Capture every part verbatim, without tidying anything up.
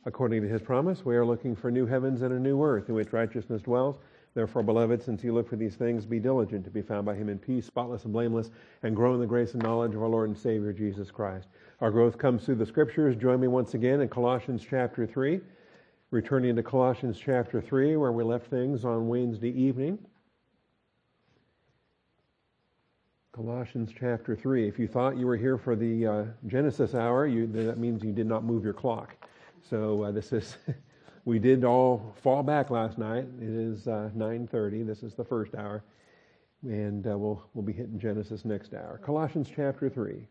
according to his promise, we are looking for new heavens and a new earth in which righteousness dwells. Therefore, beloved, since you look for these things, be diligent to be found by him in peace, spotless and blameless, and grow in the grace and knowledge of our Lord and Savior, Jesus Christ. Our growth comes through the Scriptures. Join me once again in Colossians chapter three. Returning to Colossians chapter three, where we left things on Wednesday evening. Colossians chapter three. If you thought you were here for the uh, Genesis hour, you, that means you did not move your clock. So uh, this is, we did all fall back last night. It is uh, nine thirty. This is the first hour. And uh, we'll, we'll be hitting Genesis next hour. Colossians chapter three.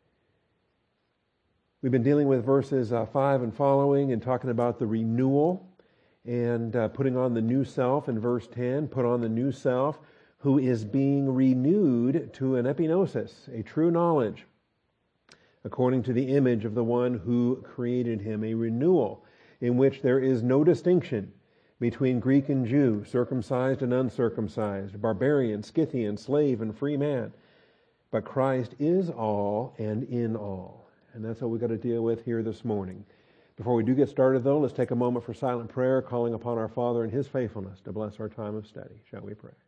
We've been dealing with verses uh, five and following and talking about the renewal and uh, putting on the new self in verse ten. Put on the new self who is being renewed to an epignosis, a true knowledge, according to the image of the one who created him, a renewal in which there is no distinction between Greek and Jew, circumcised and uncircumcised, barbarian, Scythian, slave and free man. But Christ is all and in all. And that's what we've got to deal with here this morning. Before we do get started, though, let's take a moment for silent prayer, calling upon our Father and his faithfulness to bless our time of study. Shall we pray?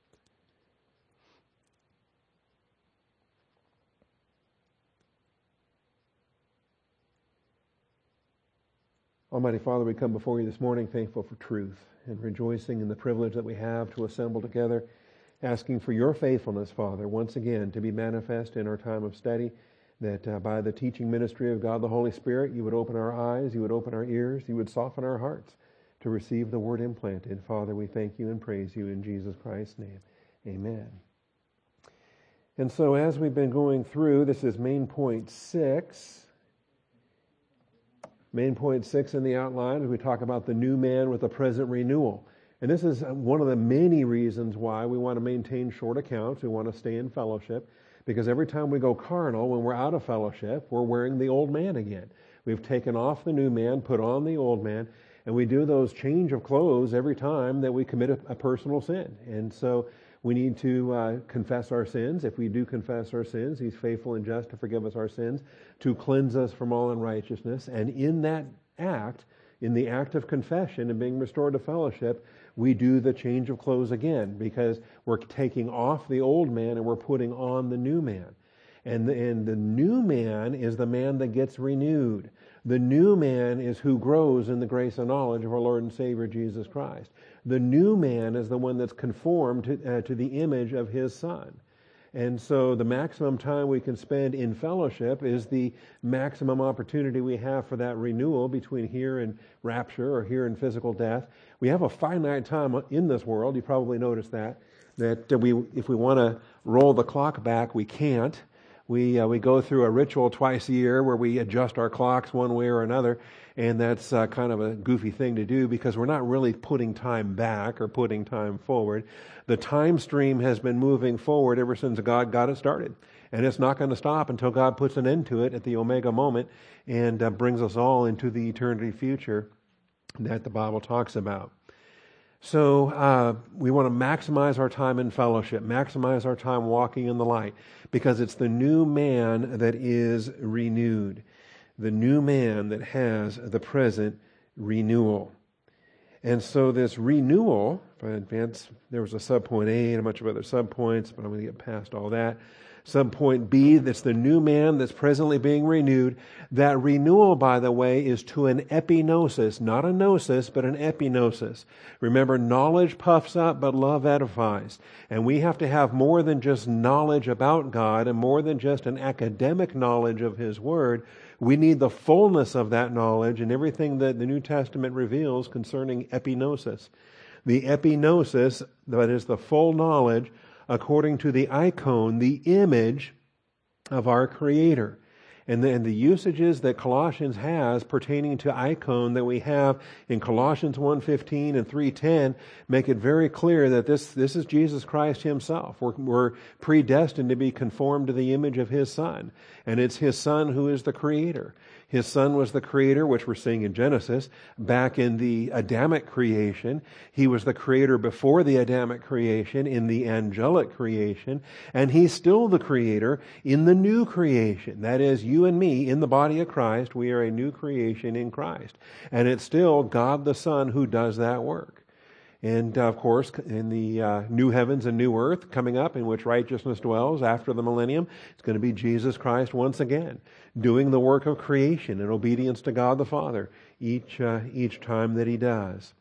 Almighty Father, we come before you this morning thankful for truth and rejoicing in the privilege that we have to assemble together, asking for your faithfulness, Father, once again to be manifest in our time of study, that uh, by the teaching ministry of God the Holy Spirit, you would open our eyes, you would open our ears, you would soften our hearts to receive the word implanted. Father, we thank you and praise you in Jesus Christ's name. Amen. And so as we've been going through, this is main point six. Main point six in the outline, as we talk about the new man with the present renewal. And this is one of the many reasons why we want to maintain short accounts. We want to stay in fellowship, because every time we go carnal, when we're out of fellowship, we're wearing the old man again. We've taken off the new man, put on the old man, and we do those change of clothes every time that we commit a, a personal sin. And so we need to uh, confess our sins. If we do confess our sins, he's faithful and just to forgive us our sins, to cleanse us from all unrighteousness. And in that act, in the act of confession and being restored to fellowship, we do the change of clothes again, because we're taking off the old man and we're putting on the new man. And the, and the new man is the man that gets renewed. The new man is who grows in the grace and knowledge of our Lord and Savior Jesus Christ. The new man is the one that's conformed to, uh, to the image of his Son. And so the maximum time we can spend in fellowship is the maximum opportunity we have for that renewal between here and rapture or here and physical death. We have a finite time in this world. You probably noticed that, that we, if we want to roll the clock back, we can't. We uh, we go through a ritual twice a year where we adjust our clocks one way or another, and that's uh, kind of a goofy thing to do, because we're not really putting time back or putting time forward. The time stream has been moving forward ever since God got it started, and it's not going to stop until God puts an end to it at the Omega moment and uh, brings us all into the eternity future that the Bible talks about. So uh, we want to maximize our time in fellowship, maximize our time walking in the light, because it's the new man that is renewed, the new man that has the present renewal. And so this renewal, if I advance, there was a subpoint A and a bunch of other subpoints, but I'm going to get past all that. Subpoint B, that's the new man that's presently being renewed. That renewal, by the way, is to an epignosis, not a gnosis, but an epignosis. Remember, knowledge puffs up, but love edifies. And we have to have more than just knowledge about God and more than just an academic knowledge of His Word. We need the fullness of that knowledge and everything that the New Testament reveals concerning epignosis. The epignosis, that is the full knowledge, according to the icon, the image of our Creator. And the, and the usages that Colossians has pertaining to icon that we have in Colossians one fifteen and three ten make it very clear that this, this is Jesus Christ Himself. We're, we're predestined to be conformed to the image of His Son. And it's His Son who is the Creator. His Son was the creator, which we're seeing in Genesis, back in the Adamic creation. He was the creator before the Adamic creation in the angelic creation. And He's still the creator in the new creation. That is, you and me in the body of Christ, we are a new creation in Christ. And it's still God the Son who does that work. And uh, of course, in the uh, new heavens and new earth coming up in which righteousness dwells after the millennium, it's going to be Jesus Christ once again, doing the work of creation in obedience to God the Father each, uh, each time that He does.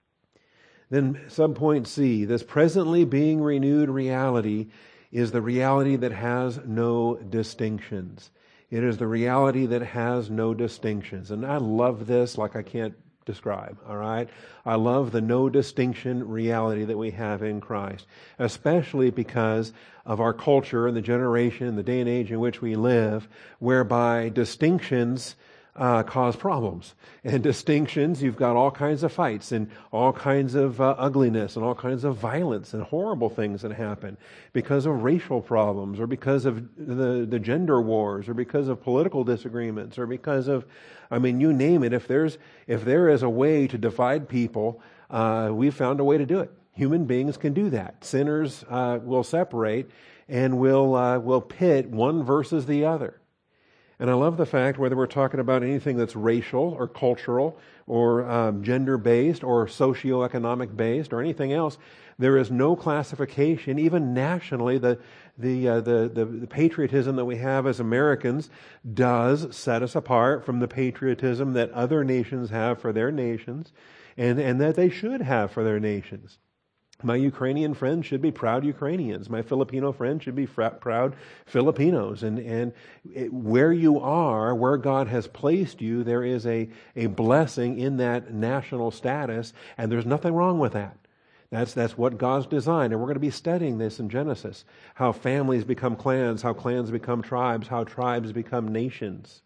Then subpoint C, this presently being renewed reality is the reality that has no distinctions. It is the reality that has no distinctions. And I love this like I can't describe, all right? I love the no distinction reality that we have in Christ, especially because of our culture and the generation and the day and age in which we live, whereby distinctions uh, cause problems. And distinctions, you've got all kinds of fights and all kinds of uh, ugliness and all kinds of violence and horrible things that happen because of racial problems or because of the, the gender wars or because of political disagreements or because of, I mean, you name it. If there's if there is a way to divide people, uh, we've found a way to do it. Human beings can do that. Sinners uh, will separate and will uh, will pit one versus the other. And I love the fact, whether we're talking about anything that's racial or cultural or um, gender-based or socioeconomic-based or anything else, there is no classification, even nationally. The the, uh, the the the patriotism that we have as Americans does set us apart from the patriotism that other nations have for their nations, and, and that they should have for their nations. My Ukrainian friends should be proud Ukrainians. My Filipino friends should be fra- proud Filipinos. And, and it, where you are, where God has placed you, there is a, a blessing in that national status, and there's nothing wrong with that. That's, that's what God's designed. And we're going to be studying this in Genesis, how families become clans, how clans become tribes, how tribes become nations.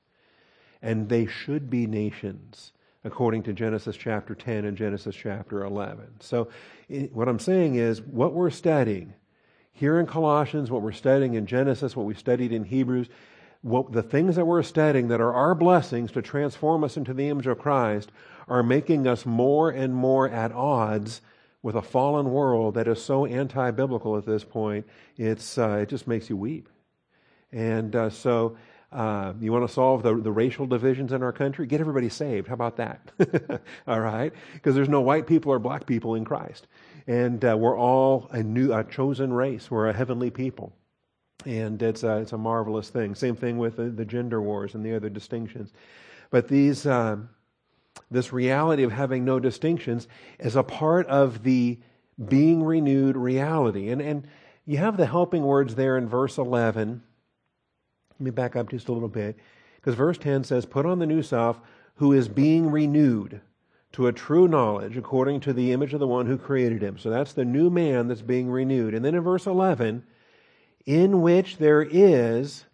And they should be nations, according to Genesis chapter ten and Genesis chapter eleven. So what I'm saying is, what we're studying here in Colossians, what we're studying in Genesis, what we studied in Hebrews, what the things that we're studying that are our blessings to transform us into the image of Christ are making us more and more at odds with a fallen world that is so anti-biblical at this point. It's uh, it just makes you weep. And uh, so Uh, you want to solve the, the racial divisions in our country? Get everybody saved. How about that? All right? Because there's no white people or black people in Christ. And uh, we're all a new, a chosen race. We're a heavenly people. And it's a, it's a marvelous thing. Same thing with the, the gender wars and the other distinctions. But these, uh, this reality of having no distinctions is a part of the being renewed reality. And, and you have the helping words there in verse eleven. Let me back up just a little bit, because verse ten says, "Put on the new self, who is being renewed to a true knowledge according to the image of the one who created him." So that's the new man that's being renewed. And then in verse eleven, "In which there is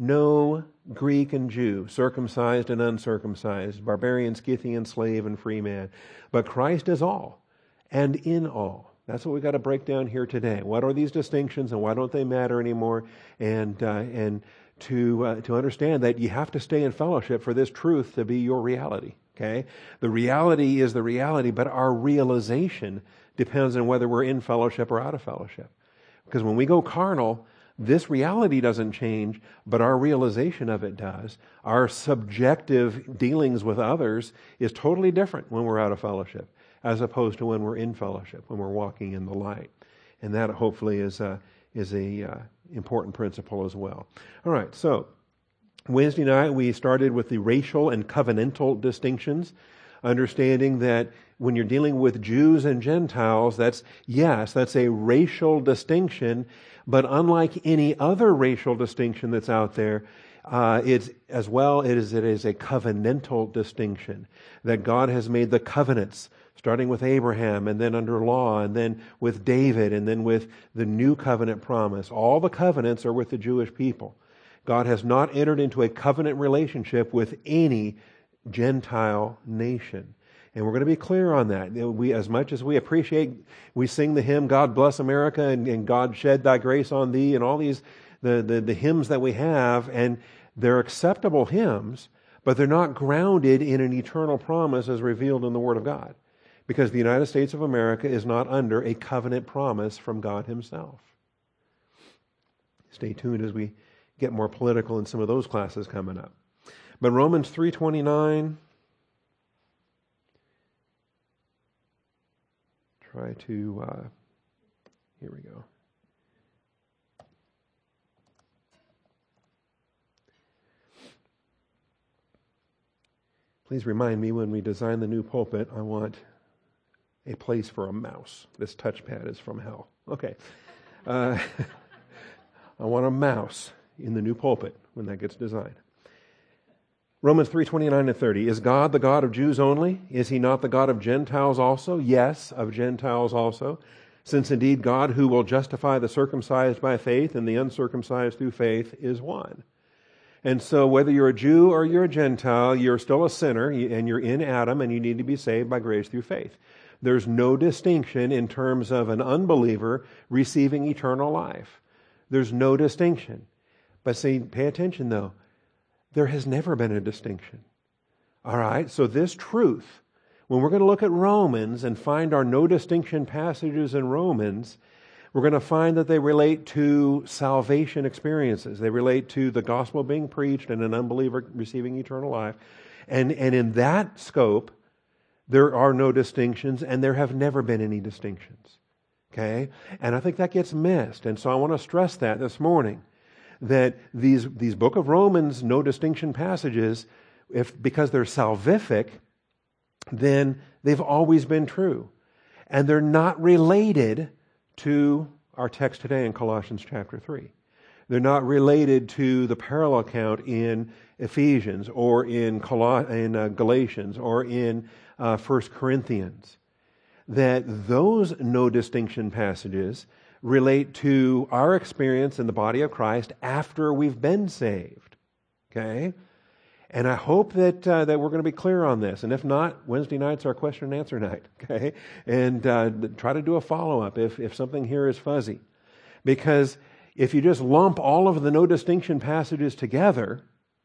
no Greek and Jew, circumcised and uncircumcised, barbarian, Scythian, slave, and free man, but Christ is all, and in all." That's what we've got to break down here today. What are these distinctions, and why don't they matter anymore? And uh, and to uh, to understand that you have to stay in fellowship for this truth to be your reality. Okay, the reality is the reality, but our realization depends on whether we're in fellowship or out of fellowship. Because when we go carnal, this reality doesn't change, but our realization of it does. Our subjective dealings with others is totally different when we're out of fellowship, as opposed to when we're in fellowship, when we're walking in the light. And that hopefully is a, is a uh, important principle as well. All right, so Wednesday night we started with the racial and covenantal distinctions, understanding that when you're dealing with Jews and Gentiles, that's, yes, that's a racial distinction, but unlike any other racial distinction that's out there, uh, it's as well it is it is a covenantal distinction, that God has made the covenants, starting with Abraham and then under law and then with David and then with the new covenant promise. All the covenants are with the Jewish people. God has not entered into a covenant relationship with any Gentile nation. And we're going to be clear on that. We, as much as we appreciate, we sing the hymn, "God bless America," and, and "God shed thy grace on thee," and all these, the, the, the hymns that we have, and they're acceptable hymns, but they're not grounded in an eternal promise as revealed in the Word of God, because the United States of America is not under a covenant promise from God Himself. Stay tuned as we get more political in some of those classes coming up. But Romans three twenty-nine, try to, uh, here we go. Please remind me when we design the new pulpit, I want a place for a mouse. This touchpad is from hell. Okay. Uh, I want a mouse in the new pulpit when that gets designed. Romans three twenty-nine and thirty. Is God the God of Jews only? Is He not the God of Gentiles also? Yes, of Gentiles also. Since indeed God, who will justify the circumcised by faith and the uncircumcised through faith, is one. And so whether you're a Jew or you're a Gentile, you're still a sinner, and you're in Adam, and you need to be saved by grace through faith. There's no distinction in terms of an unbeliever receiving eternal life. There's no distinction. But see, pay attention though. There has never been a distinction. All right, so this truth, when we're going to look at Romans and find our no distinction passages in Romans, we're going to find that they relate to salvation experiences. They relate to the gospel being preached and an unbeliever receiving eternal life. And, and in that scope, there are no distinctions, and there have never been any distinctions. Okay? And I think that gets missed. And so I want to stress that this morning, that these, these Book of Romans no distinction passages, if because they're salvific, then they've always been true. And they're not related to our text today in Colossians chapter three. They're not related to the parallel account in Ephesians or in, Col- in uh, Galatians or in uh, First Corinthians. That those no distinction passages relate to our experience in the body of Christ after we've been saved. Okay? And I hope that uh, that we're going to be clear on this. And if not, Wednesday night's our question and answer night. Okay? And uh, try to do a follow-up if, if something here is fuzzy. Because if you just lump all of the no distinction passages together,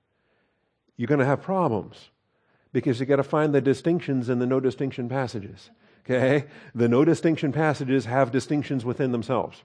you're going to have problems. Because you've got to find the distinctions in the no distinction passages. Okay? The no distinction passages have distinctions within themselves.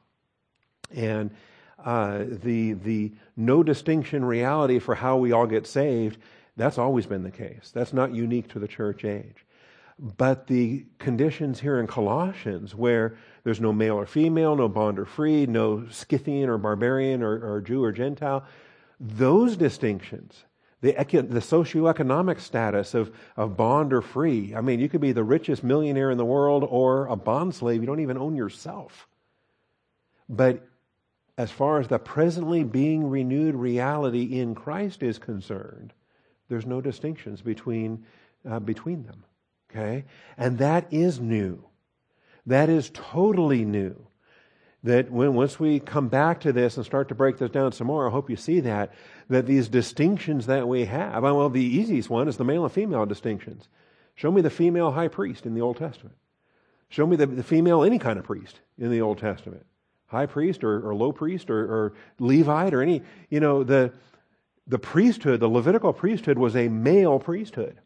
And uh, the the no distinction reality for how we all get saved, that's always been the case. That's not unique to the church age. But the conditions here in Colossians, where there's no male or female, no bond or free, no Scythian or barbarian or, or Jew or Gentile, those distinctions, the, the socioeconomic status of, of bond or free. I mean, you could be the richest millionaire in the world or a bond slave. You don't even own yourself. But as far as the presently being renewed reality in Christ is concerned, there's no distinctions between uh, between them. Okay? And that is new. That is totally new. That when once we come back to this and start to break this down some more, I hope you see that, that these distinctions that we have, well, the easiest one is the male and female distinctions. Show me the female high priest in the Old Testament. Show me the, the female any kind of priest in the Old Testament. High priest or, or low priest or, or Levite or any, you know, the, the priesthood, the Levitical priesthood was a male priesthood.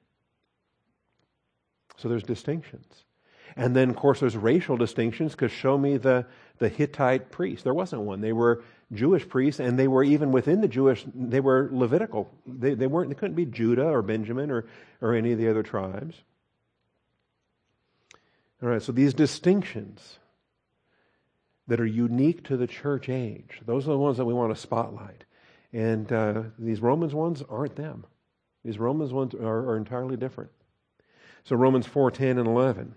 So there's distinctions. And then, of course, there's racial distinctions, because show me the, the Hittite priest. There wasn't one. They were Jewish priests, and they were even within the Jewish, they were Levitical. They, they weren't, they couldn't be Judah or Benjamin or, or any of the other tribes. All right, so these distinctions that are unique to the church age, those are the ones that we want to spotlight. And uh, these Romans ones aren't them. These Romans ones are, are entirely different. So Romans four, ten, and eleven.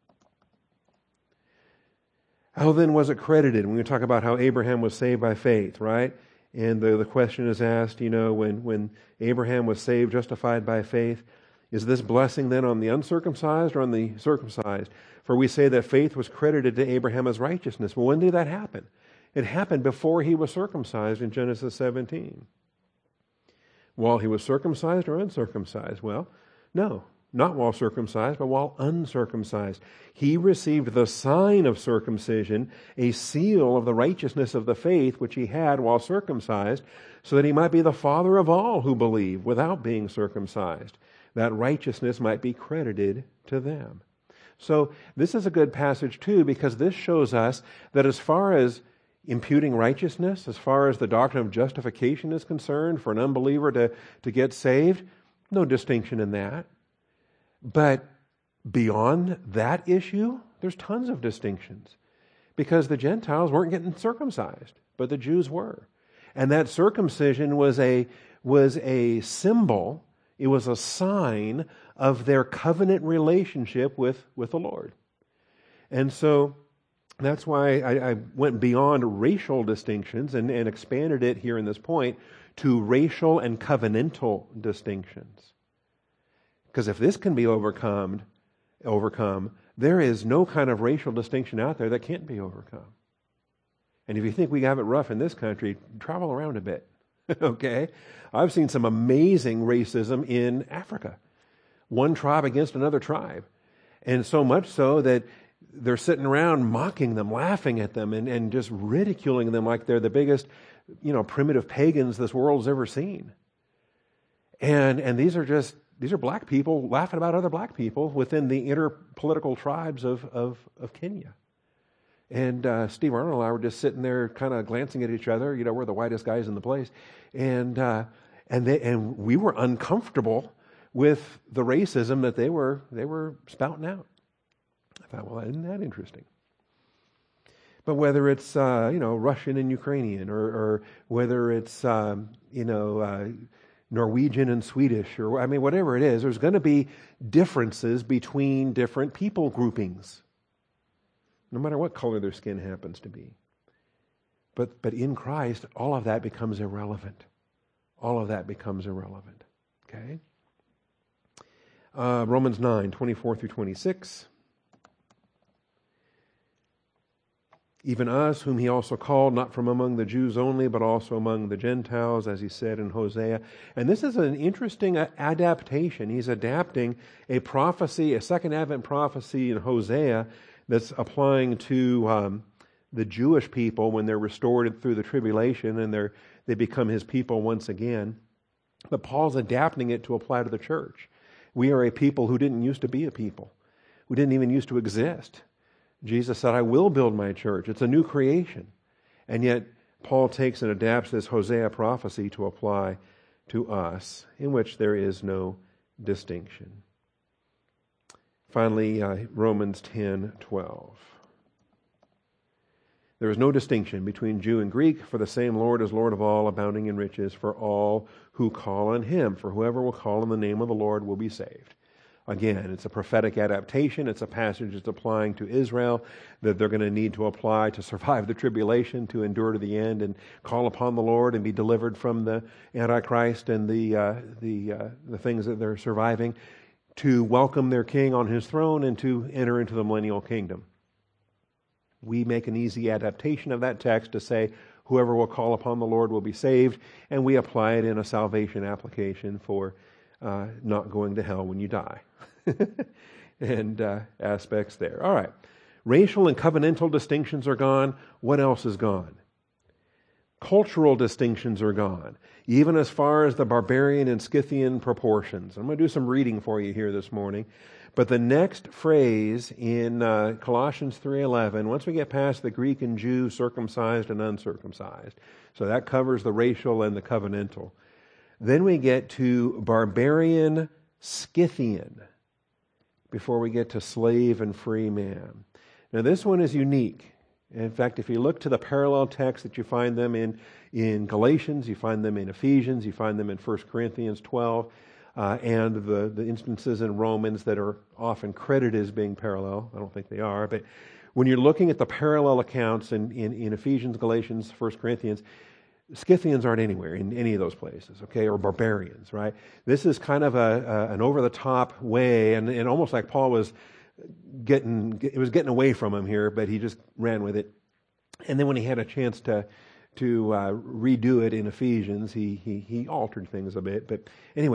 How then was it credited? When we talk about how Abraham was saved by faith, right? And the, the question is asked, you know, when, when Abraham was saved, justified by faith, is this blessing then on the uncircumcised or on the circumcised? For we say that faith was credited to Abraham as righteousness. Well, when did that happen? It happened before he was circumcised in Genesis seventeen. While he was circumcised or uncircumcised? Well, no. not while circumcised, but while uncircumcised. He received the sign of circumcision, a seal of the righteousness of the faith which he had while circumcised, so that he might be the father of all who believe without being circumcised, that righteousness might be credited to them. So this is a good passage too, because this shows us that as far as imputing righteousness, as far as the doctrine of justification is concerned, for an unbeliever to, to get saved, no distinction in that. But beyond that issue, there's tons of distinctions. Because the Gentiles weren't getting circumcised, but the Jews were. And that circumcision was a, was a symbol, it was a sign of their covenant relationship with, with the Lord. And so that's why I, I went beyond racial distinctions and, and expanded it here in this point to racial and covenantal distinctions. Because if this can be overcome, overcome, there is no kind of racial distinction out there that can't be overcome. And if you think we have it rough in this country, travel around a bit. Okay? I've seen some amazing racism in Africa. One tribe against another tribe. And so much so that they're sitting around mocking them, laughing at them, and, and just ridiculing them like they're the biggest, you know, primitive pagans this world's ever seen. And and these are just, these are black people laughing about other black people within the interpolitical tribes of, of, of Kenya. And uh, Steve Arnold and I were just sitting there kind of glancing at each other. You know, we're the whitest guys in the place. And uh, and they, and we were uncomfortable with the racism that they were they were spouting out. I thought, well, isn't that interesting? But whether it's uh, you know Russian and Ukrainian, or, or whether it's um, you know uh, Norwegian and Swedish, or I mean whatever it is, there's going to be differences between different people groupings, no matter what color their skin happens to be. But but in Christ, all of that becomes irrelevant. All of that becomes irrelevant. Okay. Uh, Romans nine twenty-four through twenty-six. Even us, whom he also called, not from among the Jews only, but also among the Gentiles, as he said in Hosea. And this is an interesting adaptation. He's adapting a prophecy, a second advent prophecy in Hosea that's applying to um, the Jewish people when they're restored through the tribulation and they're, they become his people once again. But Paul's adapting it to apply to the church. We are a people who didn't used to be a people. We didn't even used to exist. Jesus said, I will build my church. It's a new creation. And yet, Paul takes and adapts this Hosea prophecy to apply to us, in which there is no distinction. Finally, uh, Romans ten twelve. There is no distinction between Jew and Greek, for the same Lord is Lord of all, abounding in riches for all who call on him. For whoever will call on the name of the Lord will be saved. Again, it's a prophetic adaptation. It's a passage that's applying to Israel that they're going to need to apply to survive the tribulation, to endure to the end and call upon the Lord and be delivered from the Antichrist and the uh, the uh, the things that they're surviving, to welcome their king on his throne and to enter into the millennial kingdom. We make an easy adaptation of that text to say, whoever will call upon the Lord will be saved, and we apply it in a salvation application for uh, not going to hell when you die. and uh, aspects there. All right. Racial and covenantal distinctions are gone. What else is gone? Cultural distinctions are gone, even as far as the barbarian and Scythian proportions. I'm going to do some reading for you here this morning. But the next phrase in uh, Colossians three eleven, once we get past the Greek and Jew, circumcised and uncircumcised, so that covers the racial and the covenantal. Then we get to barbarian, Scythian, before we get to slave and free man. Now this one is unique. In fact, if you look to the parallel texts that you find them in, in Galatians, you find them in Ephesians, you find them in First Corinthians twelve, uh, and the, the instances in Romans that are often credited as being parallel. I don't think they are, but when you're looking at the parallel accounts in, in, in Ephesians, Galatians, First Corinthians, Scythians aren't anywhere in any of those places, okay, or barbarians, right? This is kind of a, a an over-the-top way, and, and almost like Paul was getting, it was getting away from him here, but he just ran with it. And then when he had a chance to to uh, redo it in Ephesians, he, he he altered things a bit. But anyway,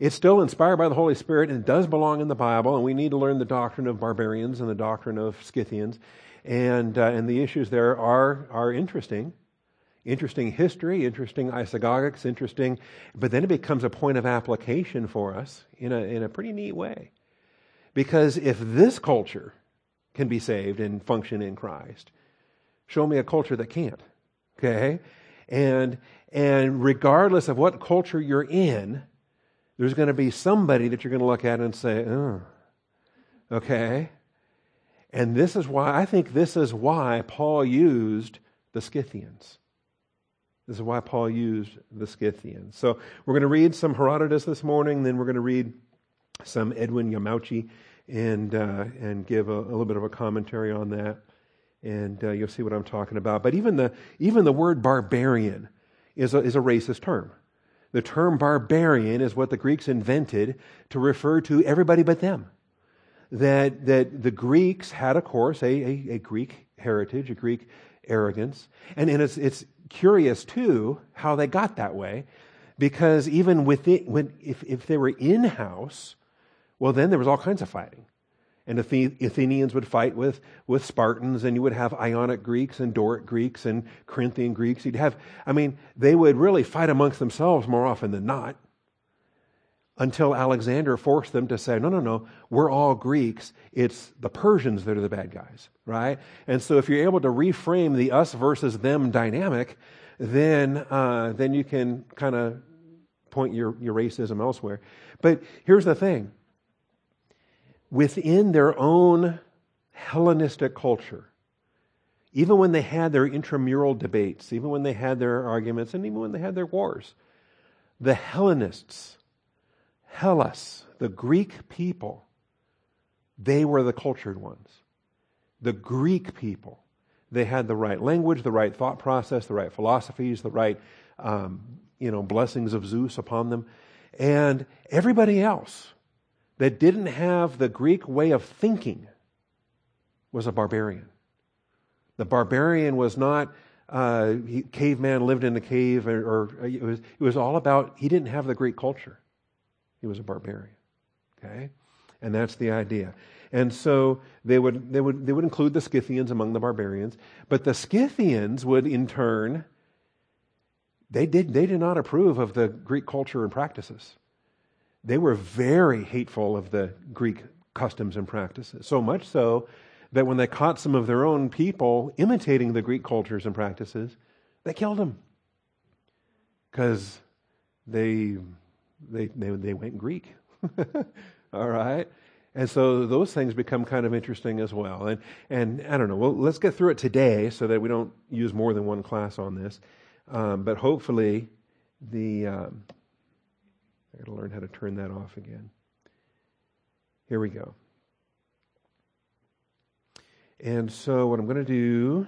It's still inspired by the Holy Spirit, and it does belong in the Bible, and we need to learn the doctrine of barbarians and the doctrine of Scythians, and uh, and the issues there are are interesting. Interesting history, interesting isagogics, interesting, but then it becomes a point of application for us in a in a pretty neat way. Because if this culture can be saved and function in Christ, show me a culture that can't. Okay? And and regardless of what culture you're in, there's going to be somebody that you're going to look at and say, oh, okay? And this is why, I think this is why Paul used the Scythians. This is why Paul used the Scythians. So we're going to read some Herodotus this morning, then we're going to read some Edwin Yamauchi and uh, and give a, a little bit of a commentary on that. And uh, you'll see what I'm talking about. But even the even the word barbarian is a, is a racist term. The term barbarian is what the Greeks invented to refer to everybody but them. That that the Greeks had, of course, a, a, a Greek heritage, a Greek arrogance. And, and it's, it's curious, too, how they got that way. Because even within, when, if, if they were in-house, well, then there was all kinds of fighting. And the Athenians would fight with, with Spartans, and you would have Ionic Greeks and Doric Greeks and Corinthian Greeks. You'd have, I mean, they would really fight amongst themselves more often than not, until Alexander forced them to say, no, no, no, we're all Greeks. It's the Persians that are the bad guys, right? And so if you're able to reframe the us versus them dynamic, then uh, then you can kind of point your, your racism elsewhere. But here's the thing. Within their own Hellenistic culture, even when they had their intramural debates, even when they had their arguments, and even when they had their wars, the Hellenists, Hellas, the Greek people, they were the cultured ones. The Greek people, they had the right language, the right thought process, the right philosophies, the right um, you know, blessings of Zeus upon them. And everybody else that didn't have the Greek way of thinking was a barbarian. The barbarian was not uh, he, caveman lived in a cave, or, or it was it was all about, he didn't have the Greek culture. He was a barbarian. Okay? And that's the idea. And so they would they would they would include the Scythians among the barbarians, but the Scythians would in turn, they did they did not approve of the Greek culture and practices. They were very hateful of the Greek customs and practices, so much so that when they caught some of their own people imitating the Greek cultures and practices, they killed them. Because they, they, they, they went Greek. All right? And so those things become kind of interesting as well. And, and I don't know, well, let's get through it today so that we don't use more than one class on this. Um, but hopefully the... Um, I got to learn how to turn that off again. Here we go. And so what I'm going to do,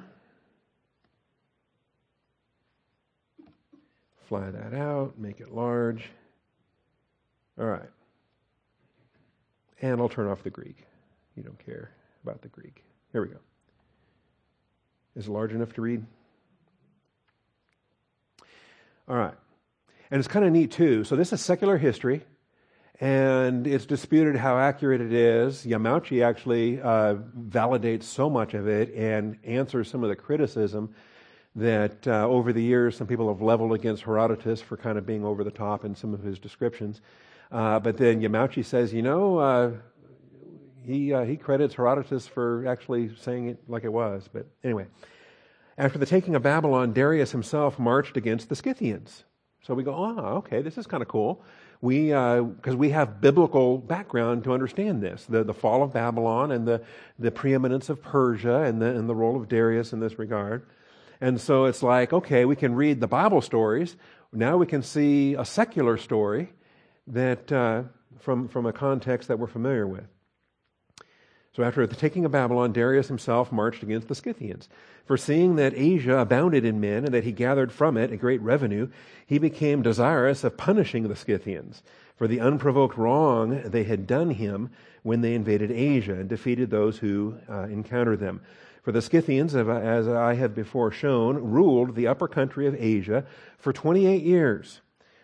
fly that out, make it large. All right. And I'll turn off the Greek. You don't care about the Greek. Here we go. Is it large enough to read? All right. And it's kind of neat too. So this is secular history, and it's disputed how accurate it is. Yamauchi actually uh, validates so much of it and answers some of the criticism that uh, over the years some people have leveled against Herodotus for kind of being over the top in some of his descriptions. Uh, but then Yamauchi says, you know, uh, he uh, he credits Herodotus for actually saying it like it was. But anyway, after the taking of Babylon, Darius himself marched against the Scythians. So we go, oh, okay, this is kind of cool. We, because uh, we have biblical background to understand this, the, the fall of Babylon and the, the preeminence of Persia and the, and the role of Darius in this regard. And so it's like, okay, we can read the Bible stories. Now we can see a secular story that uh, from, from a context that we're familiar with. So after the taking of Babylon, Darius himself marched against the Scythians. Foreseeing that Asia abounded in men and that he gathered from it a great revenue, he became desirous of punishing the Scythians for the unprovoked wrong they had done him when they invaded Asia and defeated those who uh, encountered them. For the Scythians, as I have before shown, ruled the upper country of Asia for twenty-eight years.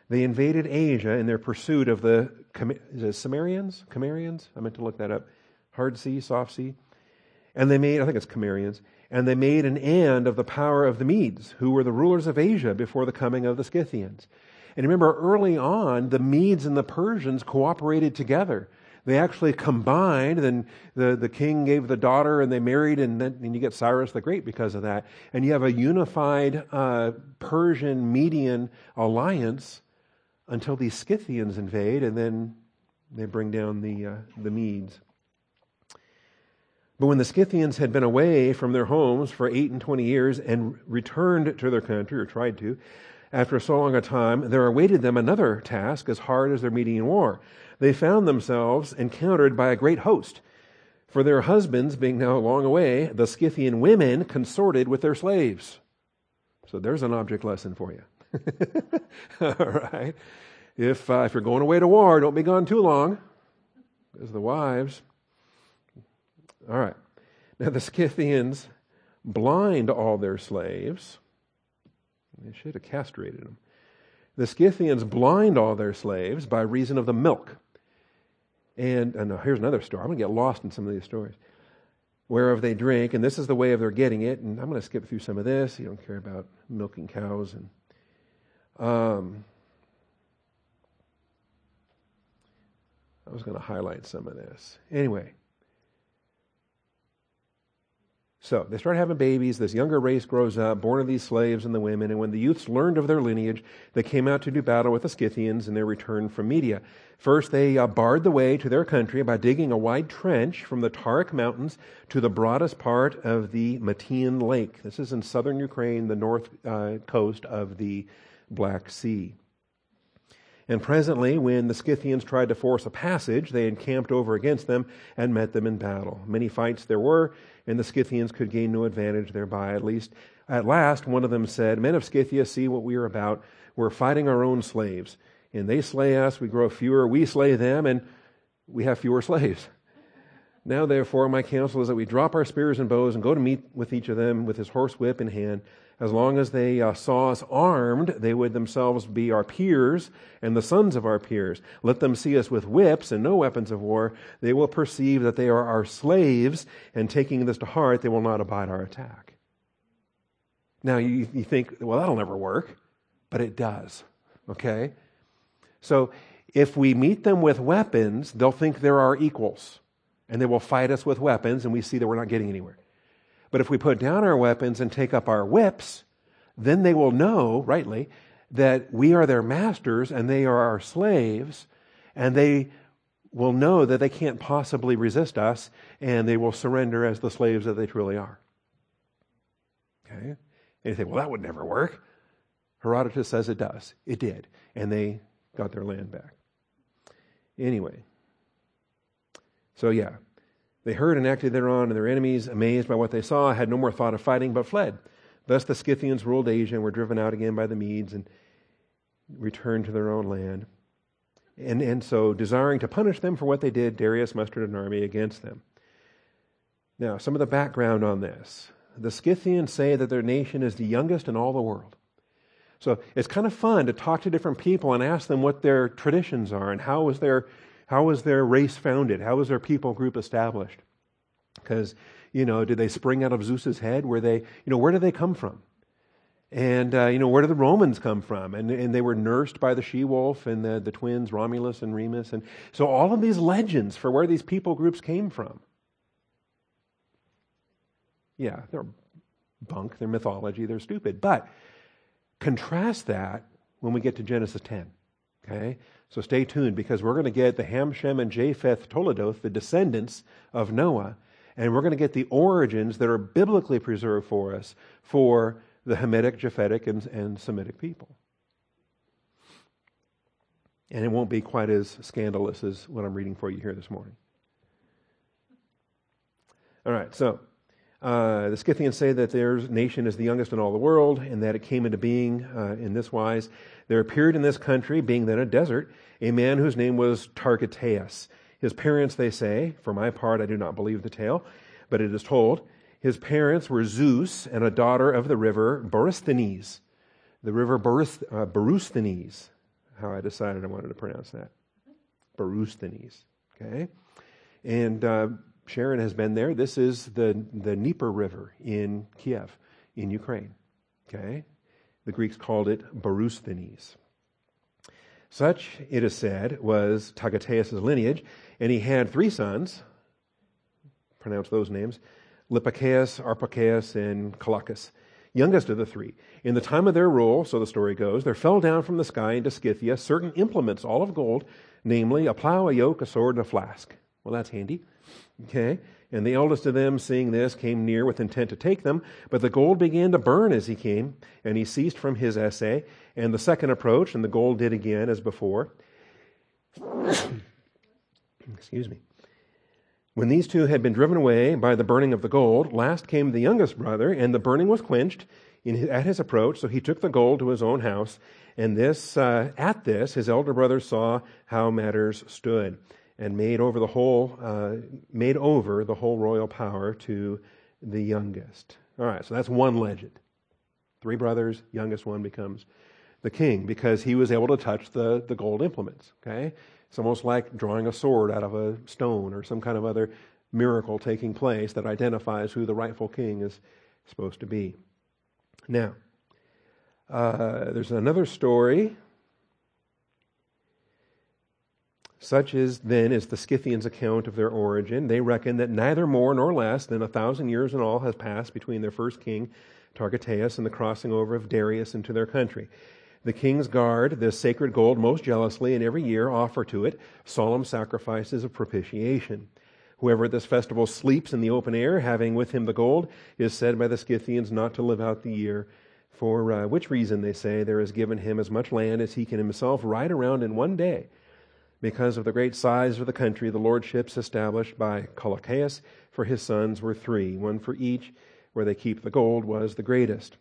They invaded Asia in their pursuit of the is it Cimmerians? Cimmerians? I meant to look that up. Hard sea, soft sea. And they made, I think it's Cimmerians, and they made an end of the power of the Medes, who were the rulers of Asia before the coming of the Scythians. And remember, early on, the Medes and the Persians cooperated together. They actually combined, and the, the king gave the daughter, and they married, and then and you get Cyrus the Great because of that. And you have a unified uh, Persian-Median alliance until these Scythians invade, and then they bring down the uh, the Medes. But when the Scythians had been away from their homes for eight and twenty years and returned to their country, or tried to, after so long a time, there awaited them another task as hard as their Median war. They found themselves encountered by a great host. For their husbands being now long away, the Scythian women consorted with their slaves. So there's an object lesson for you. All right. If, uh, if you're going away to war, don't be gone too long. There's the wives. All right. Now the Scythians blind all their slaves. They should have castrated them. The Scythians blind all their slaves by reason of the milk. And, and here's another story. I'm going to get lost in some of these stories. Whereof they drink, and this is the way of their getting it. And I'm going to skip through some of this. You don't care about milking cows. And um, I was going to highlight some of this. Anyway. So they start having babies. This younger race grows up, born of these slaves and the women. And when the youths learned of their lineage, they came out to do battle with the Scythians in their return from Media. First, they uh, barred the way to their country by digging a wide trench from the Tauric Mountains to the broadest part of the Mattian Lake. This is in southern Ukraine, the north uh, coast of the Black Sea. And presently, when the Scythians tried to force a passage, they encamped over against them and met them in battle. Many fights there were, and the Scythians could gain no advantage thereby. At least, at last, one of them said, "Men of Scythia, see what we are about. We're fighting our own slaves. And they slay us, we grow fewer. We slay them, and we have fewer slaves. Now, therefore, my counsel is that we drop our spears and bows and go to meet with each of them with his horsewhip in hand. As long as they uh, saw us armed, they would themselves be our peers and the sons of our peers. Let them see us with whips and no weapons of war. They will perceive that they are our slaves, and taking this to heart, they will not abide our attack." Now, you, you think, well, that'll never work, but it does, okay? So, if we meet them with weapons, they'll think they're our equals, and they will fight us with weapons, and we see that we're not getting anywhere. But if we put down our weapons and take up our whips, then they will know, rightly, that we are their masters and they are our slaves, and they will know that they can't possibly resist us, and they will surrender as the slaves that they truly are. Okay? And you think, well, that would never work. Herodotus says it does. It did. And they got their land back. Anyway. So yeah. They heard and acted thereon, and their enemies, amazed by what they saw, had no more thought of fighting, but fled. Thus the Scythians ruled Asia and were driven out again by the Medes and returned to their own land. And, and so, desiring to punish them for what they did, Darius mustered an army against them. Now, some of the background on this. The Scythians say that their nation is the youngest in all the world. So it's kind of fun to talk to different people and ask them what their traditions are and how was their How was their race founded? How was their people group established? Because, you know, did they spring out of Zeus's head? Were they, you know, where did they come from? And, uh, you know, where did the Romans come from? And and they were nursed by the she-wolf and the, the twins, Romulus and Remus. And so all of these legends for where these people groups came from. Yeah, they're bunk, they're mythology, they're stupid. But contrast that when we get to Genesis ten. Okay? So stay tuned, because we're going to get the Ham, Shem, and Japheth Toledoth, the descendants of Noah, and we're going to get the origins that are biblically preserved for us for the Hamitic, Japhetic, and, and Semitic people. And it won't be quite as scandalous as what I'm reading for you here this morning. All right, so uh, the Scythians say that their nation is the youngest in all the world, and that it came into being uh, in this wise. There appeared in this country, being then a desert, a man whose name was Targeteus. His parents, they say, for my part, I do not believe the tale, but it is told, his parents were Zeus and a daughter of the river Borysthenes. The river Borys- uh, Borysthenes. how I decided I wanted to pronounce that. Borysthenes. Okay? And uh, Sharon has been there. This is the, the Dnieper River in Kiev, in Ukraine. Okay? The Greeks called it Borysthenes. Such, it is said, was Tagateus' lineage, and he had three sons, pronounce those names, Lippaceus, Arpaceus, and Calchas, youngest of the three. In the time of their rule, so the story goes, there fell down from the sky into Scythia certain implements, all of gold, namely a plow, a yoke, a sword, and a flask. Well, that's handy. Okay? And the eldest of them, seeing this, came near with intent to take them, but the gold began to burn as he came, and he ceased from his essay, and the second approached, and the gold did again as before. Excuse me. When these two had been driven away by the burning of the gold, last came the youngest brother, and the burning was quenched in his, at his approach, so he took the gold to his own house, and this uh, at this his elder brother saw how matters stood, and made over the whole uh, made over the whole royal power to the youngest. All right, so that's one legend. Three brothers, youngest one becomes the king because he was able to touch the, the gold implements. Okay, it's almost like drawing a sword out of a stone or some kind of other miracle taking place that identifies who the rightful king is supposed to be. Now, uh, there's another story. Such is then is the Scythians' account of their origin. They reckon that neither more nor less than a thousand years in all has passed between their first king, Targeteus, and the crossing over of Darius into their country. The kings guard this sacred gold most jealously, and every year offer to it solemn sacrifices of propitiation. Whoever at this festival sleeps in the open air, having with him the gold, is said by the Scythians not to live out the year, for uh, which reason, they say, there is given him as much land as he can himself ride around in one day. Because of the great size of the country, the lordships established by Calchas for his sons were three, one for each, where they keep the gold was the greatest.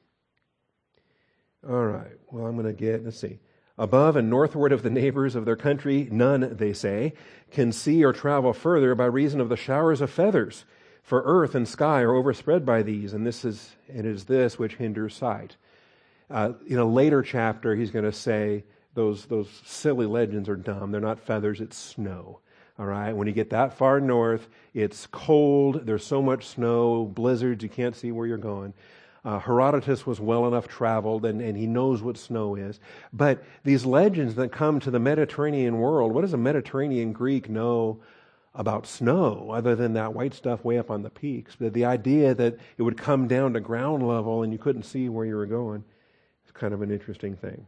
All right, well, I'm going to get, let's see. Above and northward of the neighbors of their country, none, they say, can see or travel further by reason of the showers of feathers, for earth and sky are overspread by these, and this is it is this which hinders sight. Uh, in a later chapter, he's going to say, Those those silly legends are dumb. They're not feathers, it's snow. All right? When you get that far north, it's cold. There's so much snow, blizzards, you can't see where you're going. Uh, Herodotus was well enough traveled, and, and he knows what snow is. But these legends that come to the Mediterranean world, what does a Mediterranean Greek know about snow other than that white stuff way up on the peaks? But the idea that it would come down to ground level and you couldn't see where you were going is kind of an interesting thing.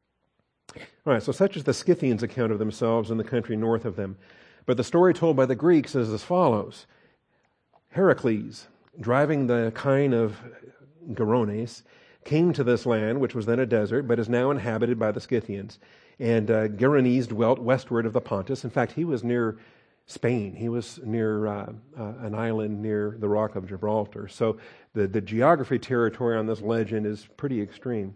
All right, so such is the Scythians' account of themselves and the country north of them. But the story told by the Greeks is as follows. Heracles, driving the kine of Gerones, came to this land, which was then a desert, but is now inhabited by the Scythians. And uh, Gerones dwelt westward of the Pontus. In fact, he was near Spain. He was near uh, uh, an island near the Rock of Gibraltar. So the, the geography territory on this legend is pretty extreme.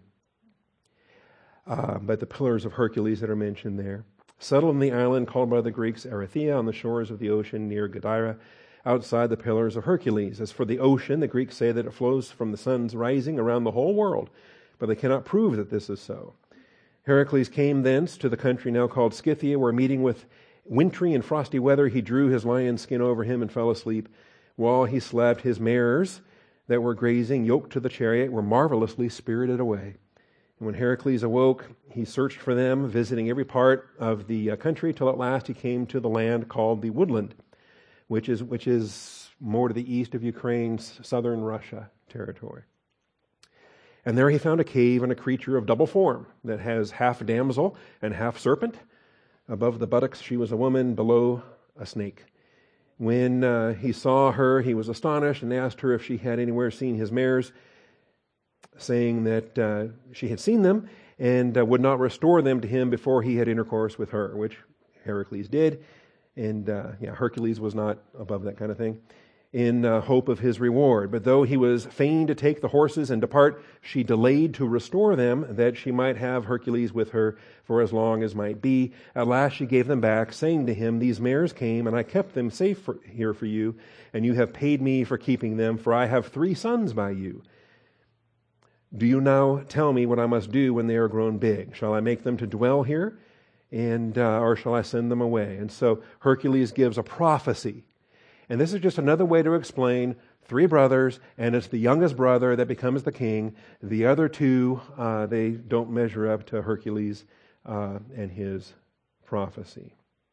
Uh, but the pillars of Hercules that are mentioned there. Settled in the island called by the Greeks Erythea on the shores of the ocean near Gadara, outside the pillars of Hercules. As for the ocean, the Greeks say that it flows from the sun's rising around the whole world, but they cannot prove that this is so. Heracles came thence to the country now called Scythia, where meeting with wintry and frosty weather, he drew his lion's skin over him and fell asleep. While he slept, his mares that were grazing, yoked to the chariot, were marvelously spirited away. And when Heracles awoke, he searched for them, visiting every part of the uh, country, till at last he came to the land called the Woodland, which is which is more to the east of Ukraine's southern Russia territory. And there he found a cave and a creature of double form that has half damsel and half serpent. Above the buttocks she was a woman, below a snake. When uh, he saw her, he was astonished and asked her if she had anywhere seen his mares, saying that uh, she had seen them and uh, would not restore them to him before he had intercourse with her, which Heracles did. And uh, yeah, Hercules was not above that kind of thing, in uh, hope of his reward. But though he was fain to take the horses and depart, she delayed to restore them, that she might have Hercules with her for as long as might be. At last she gave them back, saying to him, "These mares came, and I kept them safe for, here for you, and you have paid me for keeping them, for I have three sons by you." Do you now tell me what I must do when they are grown big? Shall I make them to dwell here, and uh, or shall I send them away?" And so Hercules gives a prophecy. And this is just another way to explain three brothers, and it's the youngest brother that becomes the king. The other two, uh, they don't measure up to Hercules uh, and his prophecy.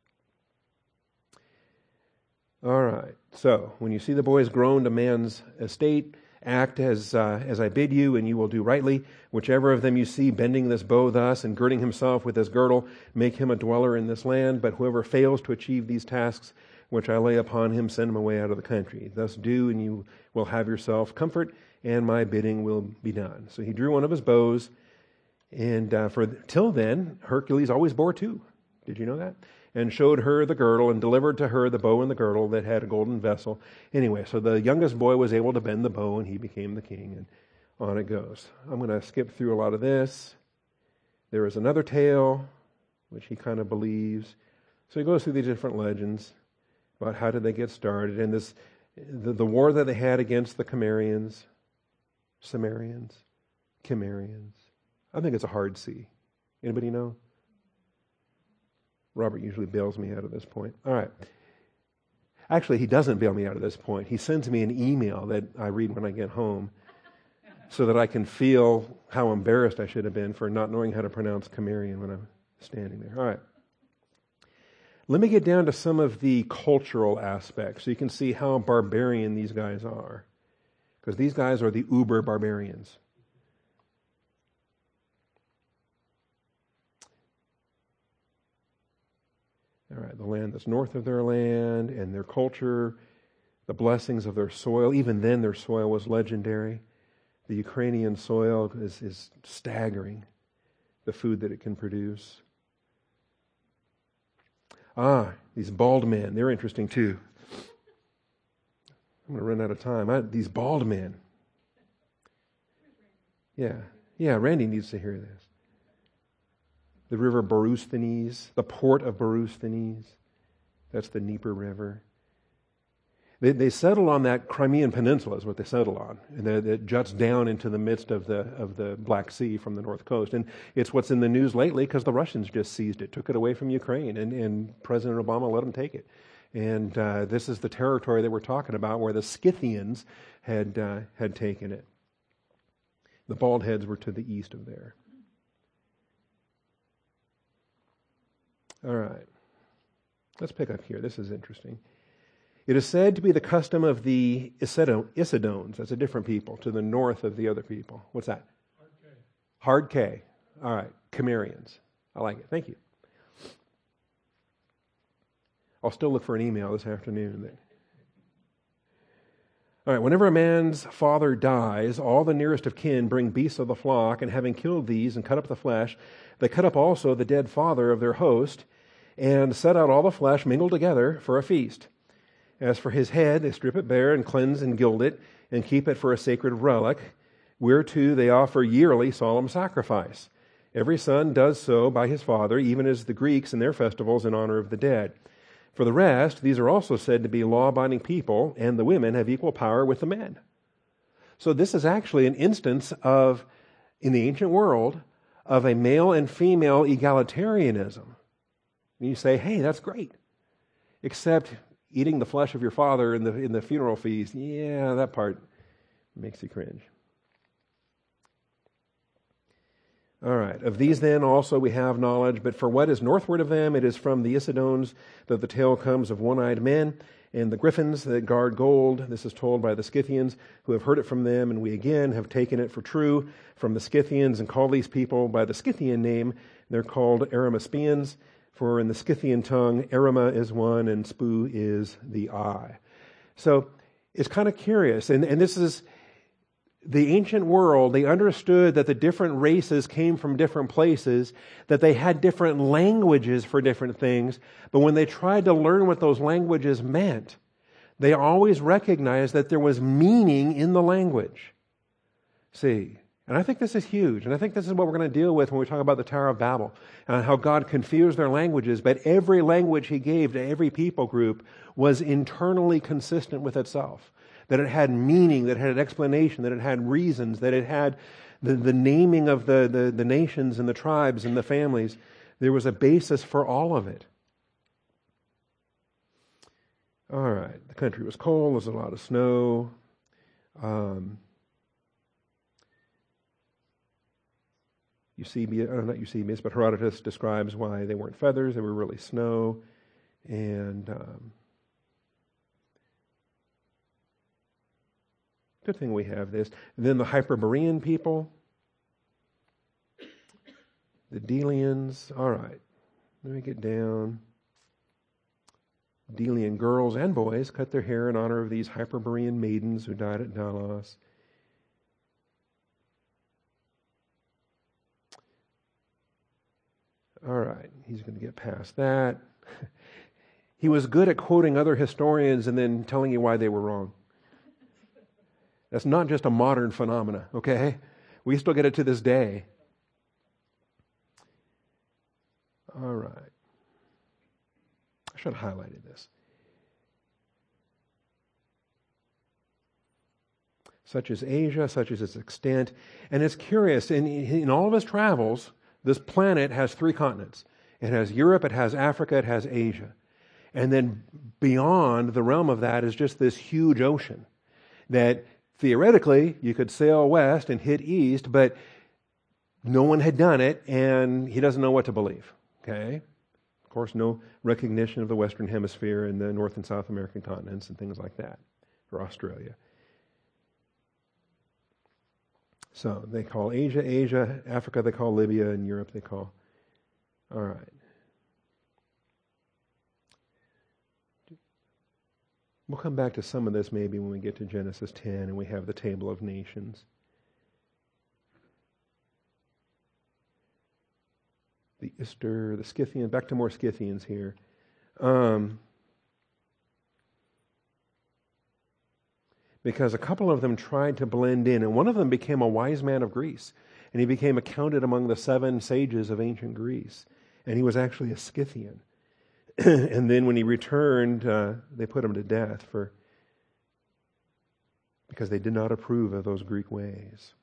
All right, so when you see the boys grown to man's estate, act as uh, as I bid you, and you will do rightly. Whichever of them you see bending this bow thus and girding himself with this girdle, make him a dweller in this land. But whoever fails to achieve these tasks which I lay upon him, send him away out of the country. Thus do, and you will have yourself comfort, and my bidding will be done. So he drew one of his bows, and uh, for till then, Hercules always bore two. Did you know that? And showed her the girdle, and delivered to her the bow and the girdle that had a golden vessel. Anyway, so the youngest boy was able to bend the bow, and he became the king, and on it goes. I'm going to skip through a lot of this. There is another tale, which he kind of believes. So he goes through these different legends about how did they get started, and this the, the war that they had against the Cimmerians, Cimmerians, Cimmerians. I think it's a hard C. Anybody know? Robert usually bails me out at this point. All right. Actually, he doesn't bail me out at this point. He sends me an email that I read when I get home so that I can feel how embarrassed I should have been for not knowing how to pronounce Cimmerian when I'm standing there. All right. Let me get down to some of the cultural aspects so you can see how barbarian these guys are. Because these guys are the uber barbarians. All right, the land that's north of their land and their culture, the blessings of their soil. Even then, their soil was legendary. The Ukrainian soil is, is staggering, the food that it can produce. Ah, these bald men, they're interesting too. I'm going to run out of time. I, these bald men. Yeah, yeah, Randy needs to hear this. The river Borysthenes, the port of Borysthenes. That's the Dnieper River. They, they settled on that Crimean Peninsula is what they settled on. And that, that juts down into the midst of the of the Black Sea from the north coast. And it's what's in the news lately because the Russians just seized it, took it away from Ukraine, and, and President Obama let them take it. And uh, this is the territory that we're talking about where the Scythians had uh, had taken it. The bald heads were to the east of there. All right. Let's pick up here. This is interesting. It is said to be the custom of the Isidones. That's a different people, to the north of the other people. What's that? Hard K. Hard K. All right. Cimmerians. I like it. Thank you. I'll still look for an email this afternoon. All right. Whenever a man's father dies, all the nearest of kin bring beasts of the flock, and having killed these and cut up the flesh, they cut up also the dead father of their host, and set out all the flesh mingled together for a feast. As for his head, they strip it bare and cleanse and gild it, and keep it for a sacred relic, whereto they offer yearly solemn sacrifice. Every son does so by his father, even as the Greeks in their festivals in honor of the dead. For the rest, these are also said to be law-abiding people, and the women have equal power with the men. So this is actually an instance of, in the ancient world, of a male and female egalitarianism. And you say, hey, that's great. Except eating the flesh of your father in the in the funeral feast, yeah, that part makes you cringe. All right. Of these then also we have knowledge, but for what is northward of them, it is from the Isidones that the tale comes of one-eyed men and the griffins that guard gold. This is told by the Scythians who have heard it from them, and we again have taken it for true from the Scythians and call these people by the Scythian name. They're called Arimaspians, for in the Scythian tongue, Arima is one and Spu is the eye. So it's kind of curious, and, and this is the ancient world. They understood that the different races came from different places, that they had different languages for different things, but when they tried to learn what those languages meant, they always recognized that there was meaning in the language. See, and I think this is huge, and I think this is what we're going to deal with when we talk about the Tower of Babel, and how God confused their languages, but every language He gave to every people group was internally consistent with itself. That it had meaning, that it had an explanation, that it had reasons, that it had the, the naming of the, the, the nations and the tribes and the families. There was a basis for all of it. All right, the country was cold, there was a lot of snow. Um, Eusebius, oh, not Eusebius, but Herodotus describes why they weren't feathers, they were really snow. And um, good thing we have this. And then the Hyperborean people, the Delians. All right, let me get down. Delian girls and boys cut their hair in honor of these Hyperborean maidens who died at Delos. All right, he's going to get past that. He was good at quoting other historians and then telling you why they were wrong. That's not just a modern phenomena, okay? We still get it to this day. All right. I should have highlighted this. Such as Asia, such as its extent. And it's curious, in, in all of his travels, this planet has three continents. It has Europe, it has Africa, it has Asia. And then beyond the realm of that is just this huge ocean that theoretically you could sail west and hit east, but no one had done it and he doesn't know what to believe. Okay? Of course, no recognition of the Western Hemisphere and the North and South American continents and things like that, or Australia. So they call Asia, Asia, Africa they call Libya, and Europe they call. All right. We'll come back to some of this maybe when we get to Genesis ten and we have the table of nations. The Ister, the Scythian, back to more Scythians here. Um, because a couple of them tried to blend in, and one of them became a wise man of Greece, and he became accounted among the seven sages of ancient Greece, and he was actually a Scythian. And then when he returned, uh, they put him to death for because they did not approve of those Greek ways.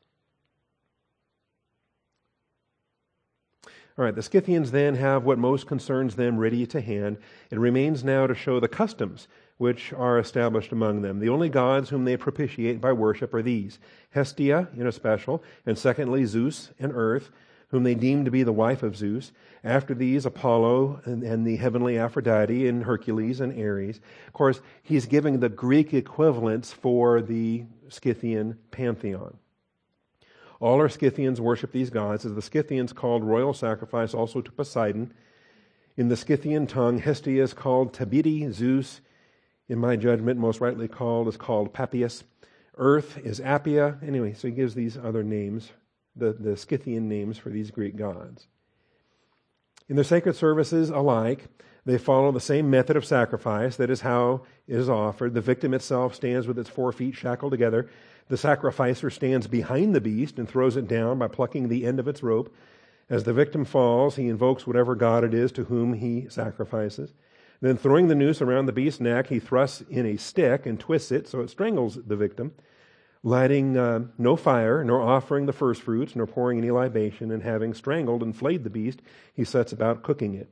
All right, the Scythians then have what most concerns them ready to hand. It remains now to show the customs which are established among them. The only gods whom they propitiate by worship are these: Hestia in especial, and secondly Zeus and Earth, whom they deem to be the wife of Zeus. After these, Apollo and, and the heavenly Aphrodite, and Hercules and Ares. Of course, he's giving the Greek equivalents for the Scythian pantheon. All our Scythians worship these gods, as the Scythians called royal sacrifice also to Poseidon. In the Scythian tongue, Hestia is called Tabidi. Zeus, in my judgment, most rightly called, is called Papias. Earth is Appia. Anyway, so he gives these other names, the, the Scythian names for these Greek gods. In their sacred services alike, they follow the same method of sacrifice. That is how it is offered. The victim itself stands with its four feet shackled together. The sacrificer stands behind the beast and throws it down by plucking the end of its rope. As the victim falls, he invokes whatever god it is to whom he sacrifices. Then, throwing the noose around the beast's neck, he thrusts in a stick and twists it so it strangles the victim, lighting uh, no fire, nor offering the first fruits, nor pouring any libation, and having strangled and flayed the beast, he sets about cooking it.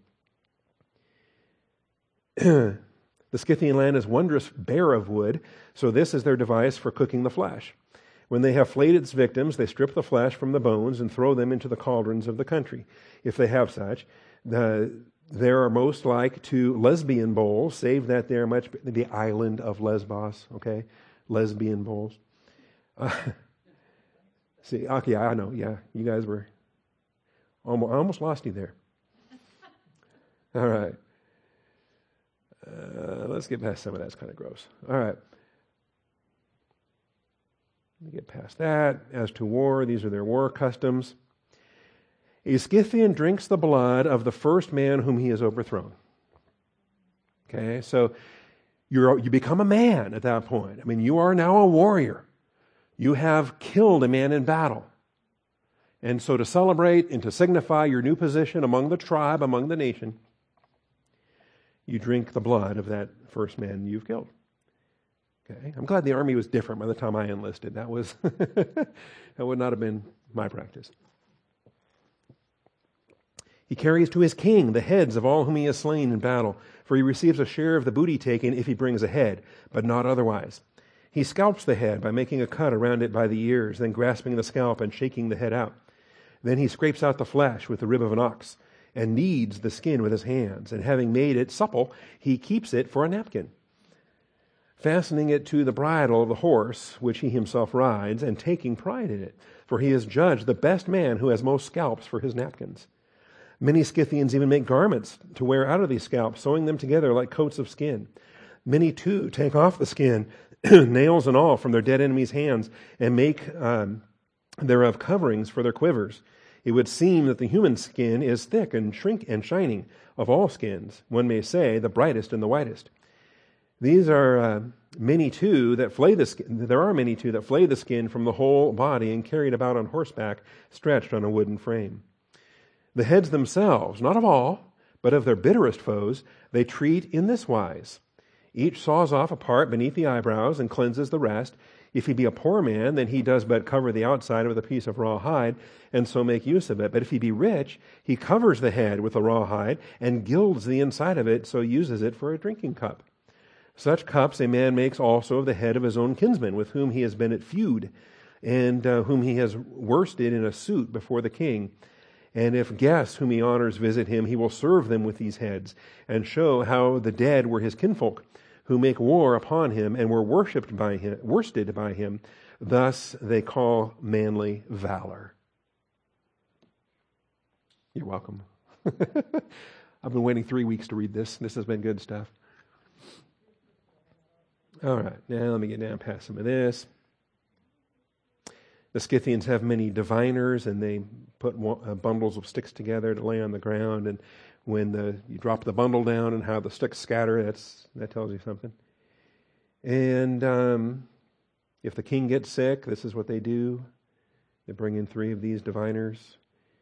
The Scythian land is wondrous bare of wood, so this is their device for cooking the flesh. When they have flayed its victims, they strip the flesh from the bones and throw them into the cauldrons of the country, if they have such. The, they are most like to lesbian bowls, save that they are much the island of Lesbos. Okay, lesbian bowls. Uh, see, okay, I know. Yeah, you guys were almost, I almost lost you there. All right. Uh, let's get past some of that. That's kind of gross. All right. Let me get past that. As to war, these are their war customs. A Scythian drinks the blood of the first man whom he has overthrown. Okay, so you're, you become a man at that point. I mean, you are now a warrior. You have killed a man in battle. And so to celebrate and to signify your new position among the tribe, among the nation, you drink the blood of that first man you've killed. Okay, I'm glad the army was different by the time I enlisted. That was that would not have been my practice. He carries to his king the heads of all whom he has slain in battle, for he receives a share of the booty taken if he brings a head, but not otherwise. He scalps the head by making a cut around it by the ears, then grasping the scalp and shaking the head out. Then he scrapes out the flesh with the rib of an ox, and kneads the skin with his hands, and having made it supple, he keeps it for a napkin, fastening it to the bridle of the horse which he himself rides, and taking pride in it, for he is judged the best man who has most scalps for his napkins. Many Scythians even make garments to wear out of these scalps, sewing them together like coats of skin. Many, too, take off the skin, nails and all, from their dead enemies' hands, and make um, thereof coverings for their quivers. It would seem that the human skin is thick and shrink and shining, of all skins, one may say, the brightest and the whitest. These are uh, many too that flay the skin. There are many too that flay the skin from the whole body and carry it about on horseback, stretched on a wooden frame. The heads themselves, not of all, but of their bitterest foes, they treat in this wise. Each saws off a part beneath the eyebrows and cleanses the rest. If he be a poor man, then he does but cover the outside with a piece of raw hide, and so make use of it. But if he be rich, he covers the head with a raw hide, and gilds the inside of it, so uses it for a drinking cup. Such cups a man makes also of the head of his own kinsman, with whom he has been at feud, and uh, whom he has worsted in a suit before the king. And if guests whom he honors visit him, he will serve them with these heads, and show how the dead were his kinfolk, who make war upon him, and were worshipped by him, worsted by him. Thus they call manly valor. You're welcome. I've been waiting three weeks to read this. This has been good stuff. All right, now let me get down past some of this. The Scythians have many diviners, and they put uh, bundles of sticks together to lay on the ground. And when the, you drop the bundle down and how the sticks scatter, that's that tells you something. And um, if the king gets sick, this is what they do. They bring in three of these diviners.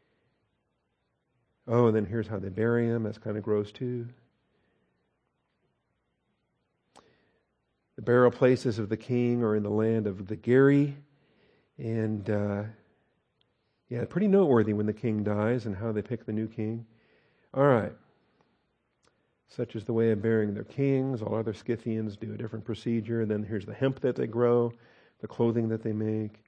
Oh, and then here's how they bury him. That's kind of gross too. The burial places of the king are in the land of the Geri. And, uh, yeah, pretty noteworthy when the king dies and how they pick the new king. All right. Such is the way of burying their kings. All other Scythians do a different procedure. And then here's the hemp that they grow, the clothing that they make.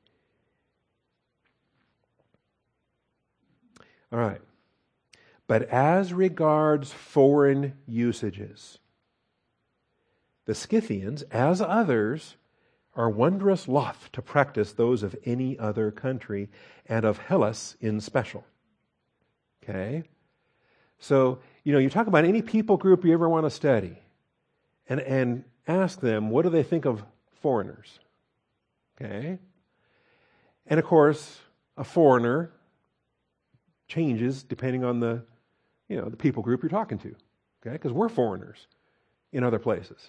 All right. But as regards foreign usages, the Scythians, as others, are wondrous loth to practice those of any other country, and of Hellas in special. Okay? So, you know, you talk about any people group you ever want to study, and, and ask them, what do they think of foreigners? Okay? And of course, a foreigner changes depending on the, you know, the people group you're talking to. Okay? Because we're foreigners in other places.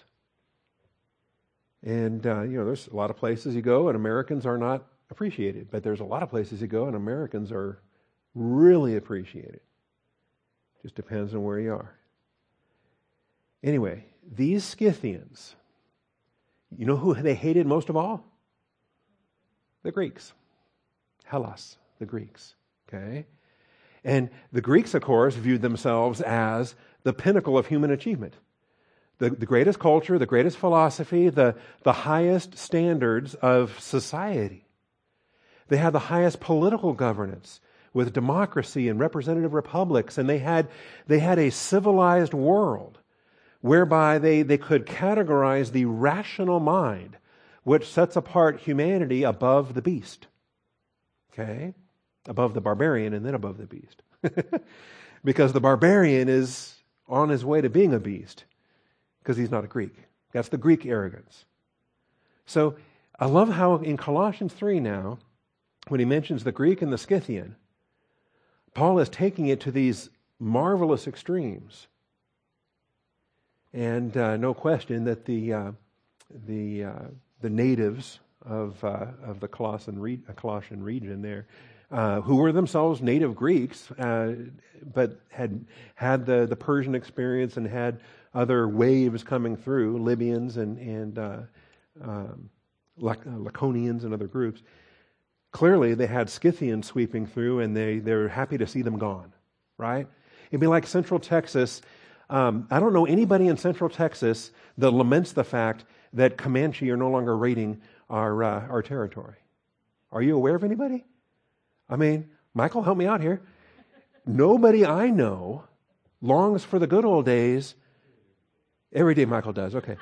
And, uh, you know, there's a lot of places you go and Americans are not appreciated. But there's a lot of places you go and Americans are really appreciated. Just depends on where you are. Anyway, these Scythians, you know who they hated most of all? The Greeks. Hellas, the Greeks. Okay? And the Greeks, of course, viewed themselves as the pinnacle of human achievement. The, the greatest culture, the greatest philosophy, the, the highest standards of society. They had the highest political governance with democracy and representative republics, and they had they had a civilized world whereby they, they could categorize the rational mind, which sets apart humanity above the beast. Okay? Above the barbarian and then above the beast. Because the barbarian is on his way to being a beast. Because he's not a Greek. That's the Greek arrogance. So I love how in Colossians three now, when he mentions the Greek and the Scythian, Paul is taking it to these marvelous extremes. And uh, no question that the uh, the uh, the natives of uh, of the Colossian, re- Colossian region there, uh, who were themselves native Greeks, uh, but had had the, the Persian experience and had other waves coming through, Libyans and and uh, um, Lac- uh, Laconians and other groups. Clearly, they had Scythians sweeping through, and they, they're happy to see them gone, right? It'd be like Central Texas. Um, I don't know anybody in Central Texas that laments the fact that Comanche are no longer raiding our uh, our territory. Are you aware of anybody? I mean, Michael, help me out here. Nobody I know longs for the good old days. Every day Michael does, okay.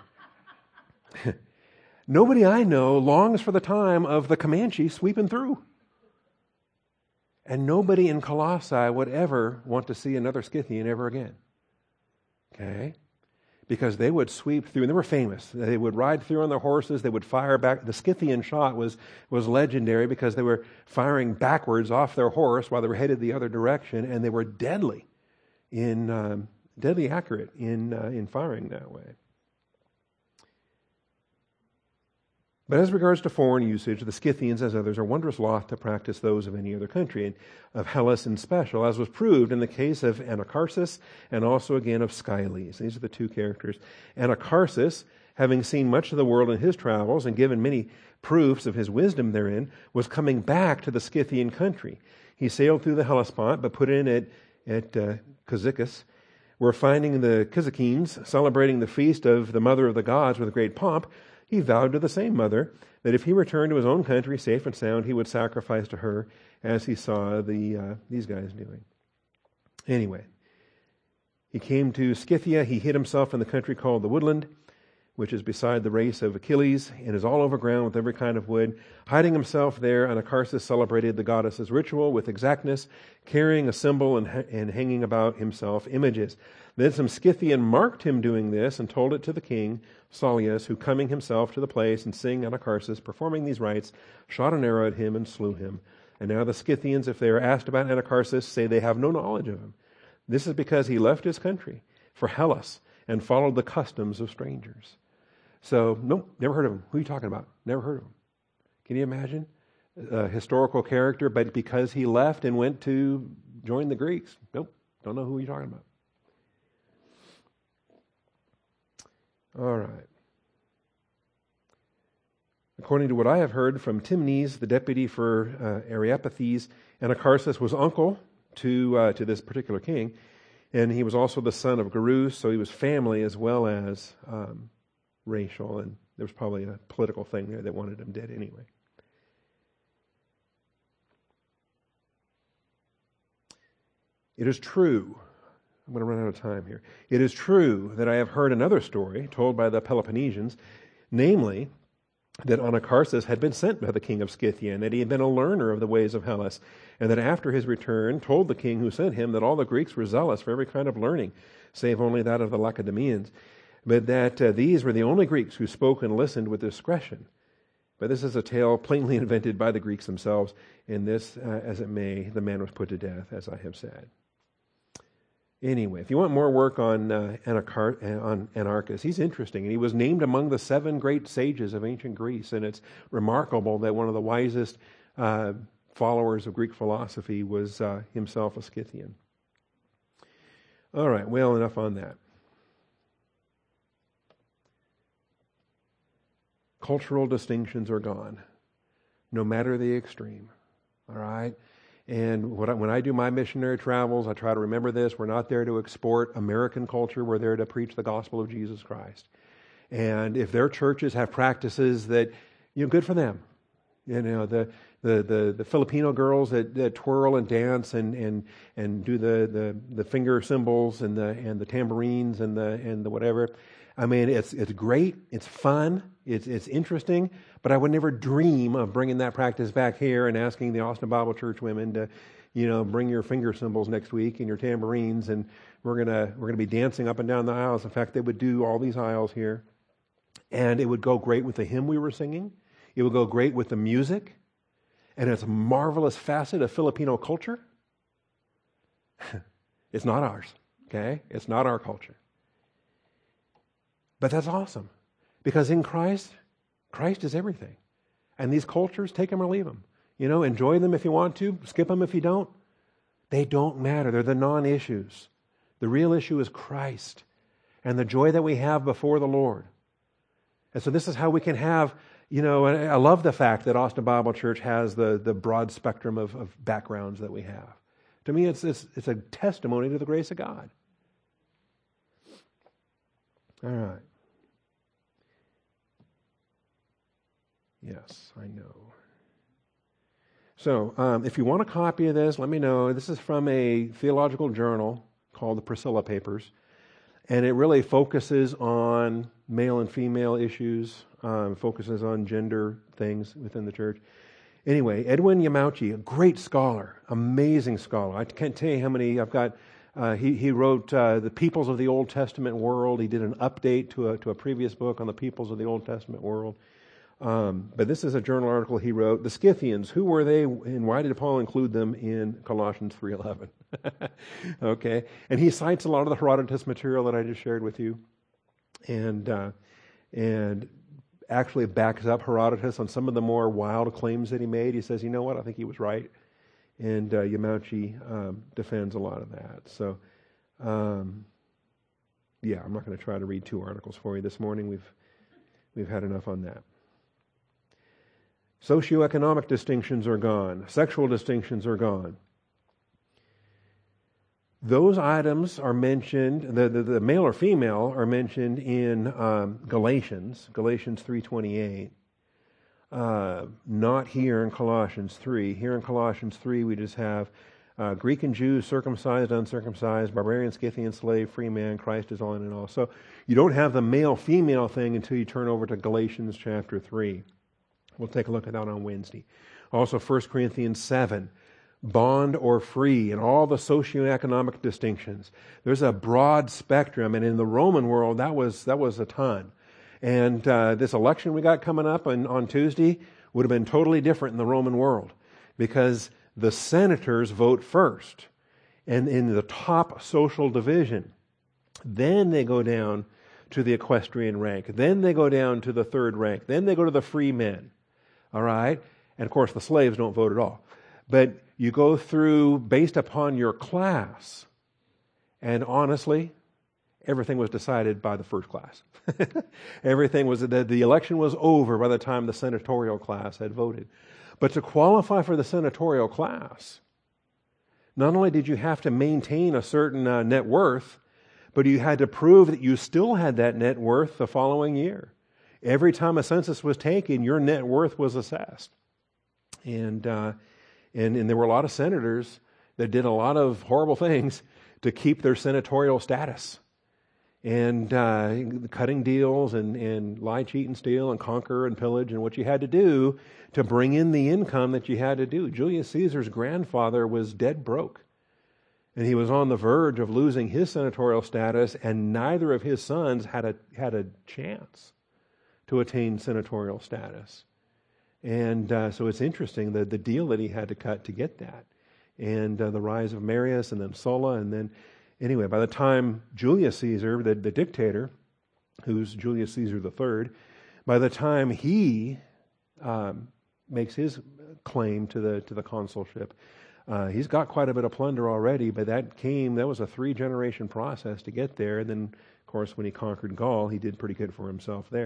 Nobody I know longs for the time of the Comanche sweeping through. And nobody in Colossae would ever want to see another Scythian ever again. Okay? Because they would sweep through, and they were famous. They would ride through on their horses, they would fire back. The Scythian shot was, was legendary because they were firing backwards off their horse while they were headed the other direction, and they were deadly, in um, deadly accurate in uh, in firing that way. But as regards to foreign usage, the Scythians, as others, are wondrous loth to practice those of any other country, and of Hellas in special, as was proved in the case of Anacharsis and also again of Scyles. These are the two characters. Anacharsis, having seen much of the world in his travels and given many proofs of his wisdom therein, was coming back to the Scythian country. He sailed through the Hellespont, but put in at, at uh, Cyzicus, where finding the Cyzicenes celebrating the feast of the mother of the gods with great pomp, he vowed to the same mother that if he returned to his own country safe and sound, he would sacrifice to her as he saw the uh, these guys doing. Anyway, he came to Scythia. He hid himself in the country called the Woodland, which is beside the race of Achilles, and is all overgrown with every kind of wood. Hiding himself there, Anacharsis celebrated the goddess's ritual with exactness, carrying a symbol and, and hanging about himself images. Then some Scythian marked him doing this and told it to the king, Saulius, who coming himself to the place and seeing Anacharsis performing these rites, shot an arrow at him and slew him. And now the Scythians, if they are asked about Anacharsis, say they have no knowledge of him. This is because he left his country for Hellas and followed the customs of strangers. So, nope, never heard of him. Who are you talking about? Never heard of him. Can you imagine? A historical character, but because he left and went to join the Greeks. Nope, don't know who you're talking about. All right. According to what I have heard from Timnes, the deputy for uh, Areopathes, Anacharsis was uncle to uh, to this particular king, and he was also the son of Garus, so he was family as well as um, racial, and there was probably a political thing there that wanted him dead anyway. It is true, I'm going to run out of time here. It is true that I have heard another story told by the Peloponnesians, namely that Anacharsis had been sent by the king of Scythia, and that he had been a learner of the ways of Hellas, and that after his return told the king who sent him that all the Greeks were zealous for every kind of learning, save only that of the Lacedaemonians, but that uh, these were the only Greeks who spoke and listened with discretion. But this is a tale plainly invented by the Greeks themselves, and this, uh, as it may, the man was put to death, as I have said. Anyway, if you want more work on uh, Anachar- on Anarchus, he's interesting. And he was named among the seven great sages of ancient Greece. And it's remarkable that one of the wisest uh, followers of Greek philosophy was uh, himself a Scythian. All right, well, enough on that. Cultural distinctions are gone, no matter the extreme. All right? And what I, when I do my missionary travels, I try to remember this. We're not there to export American culture. We're there to preach the gospel of Jesus Christ. And if their churches have practices that, you know, good for them. You know, the the the, the Filipino girls that, that twirl and dance and, and, and do the, the, the finger cymbals and the and the tambourines and the and the whatever. I mean, it's it's great, it's fun, it's it's interesting, but I would never dream of bringing that practice back here and asking the Austin Bible Church women to, you know, bring your finger cymbals next week and your tambourines, and we're gonna we're gonna be dancing up and down the aisles. In fact, they would do all these aisles here, and it would go great with the hymn we were singing. It would go great with the music, and it's a marvelous facet of Filipino culture. It's not ours, okay? It's not our culture. But that's awesome, because in Christ, Christ is everything. And these cultures, take them or leave them. You know, enjoy them if you want to, skip them if you don't. They don't matter. They're the non-issues. The real issue is Christ and the joy that we have before the Lord. And so this is how we can have, you know, and I love the fact that Austin Bible Church has the, the broad spectrum of, of backgrounds that we have. To me, it's, it's it's a testimony to the grace of God. All right. Yes, I know. So, um, if you want a copy of this, let me know. This is from a theological journal called the Priscilla Papers, and it really focuses on male and female issues, um, focuses on gender things within the church. Anyway, Edwin Yamauchi, a great scholar, amazing scholar. I can't tell you how many I've got. Uh, he, he wrote uh, The Peoples of the Old Testament World. He did an update to a, to a previous book on the peoples of the Old Testament world. Um, but this is a journal article he wrote. The Scythians, who were they and why did Paul include them in Colossians three eleven? Okay. And he cites a lot of the Herodotus material that I just shared with you. And uh, and actually backs up Herodotus on some of the more wild claims that he made. He says, you know what, I think he was right. And uh, Yamauchi um, defends a lot of that. So, um, yeah, I'm not going to try to read two articles for you this morning. We've we've had enough on that. Socioeconomic distinctions are gone. Sexual distinctions are gone. Those items are mentioned, the, the, the male or female are mentioned in um, Galatians, Galatians three twenty-eight. Uh, not here in Colossians three. Here in Colossians three we just have uh, Greek and Jews, circumcised, uncircumcised, barbarian, Scythian, slave, free man, Christ is all in all. So you don't have the male-female thing until you turn over to Galatians chapter three. We'll take a look at that on Wednesday. Also, First Corinthians seven, bond or free, and all the socioeconomic distinctions. There's a broad spectrum, and in the Roman world, that was that was a ton. And uh, this election we got coming up on, on Tuesday would have been totally different in the Roman world, because the senators vote first, and in the top social division. Then they go down to the equestrian rank. Then they go down to the third rank. Then they go to the free men. All right? And of course, the slaves don't vote at all. But you go through based upon your class. And honestly, everything was decided by the first class. Everything was, the, the election was over by the time the senatorial class had voted. But to qualify for the senatorial class, not only did you have to maintain a certain uh, net worth, but you had to prove that you still had that net worth the following year. Every time a census was taken, your net worth was assessed. And, uh, and, and there were a lot of senators that did a lot of horrible things to keep their senatorial status. And uh, cutting deals and, and lie, cheat, and steal and conquer and pillage and what you had to do to bring in the income that you had to do. Julius Caesar's grandfather was dead broke. And he was on the verge of losing his senatorial status, and neither of his sons had a had a chance to attain senatorial status. And uh, so it's interesting, the, the deal that he had to cut to get that. And uh, the rise of Marius and then Sulla. And then, anyway, by the time Julius Caesar, the, the dictator, who's Julius Caesar the third, by the time he um, makes his claim to the to the consulship, uh, he's got quite a bit of plunder already, but that came, that was a three-generation process to get there. And then, of course, when he conquered Gaul, he did pretty good for himself there.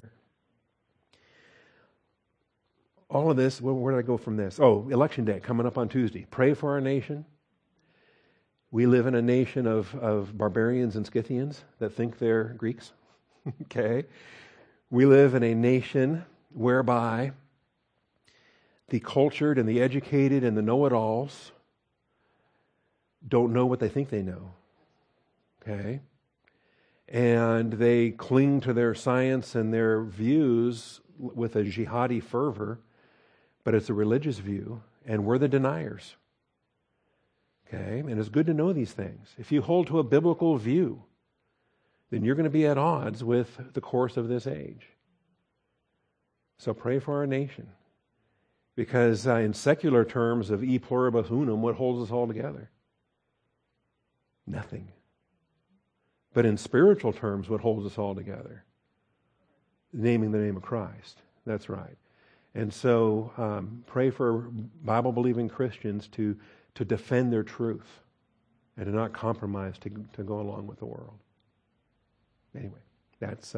All of this, where, where did I go from this? Oh, election day, coming up on Tuesday. Pray for our nation. We live in a nation of, of barbarians and Scythians that think they're Greeks. Okay? We live in a nation whereby the cultured and the educated and the know-it-alls don't know what they think they know. Okay? And they cling to their science and their views with a jihadi fervor, but it's a religious view, and we're the deniers. Okay? And it's good to know these things. If you hold to a biblical view, then you're going to be at odds with the course of this age. So pray for our nation. Because uh, in secular terms of e pluribus unum, what holds us all together? Nothing. But in spiritual terms, what holds us all together? Naming the name of Christ. That's right. And so um, pray for Bible-believing Christians to, to defend their truth and to not compromise to, to go along with the world. Anyway, that's uh,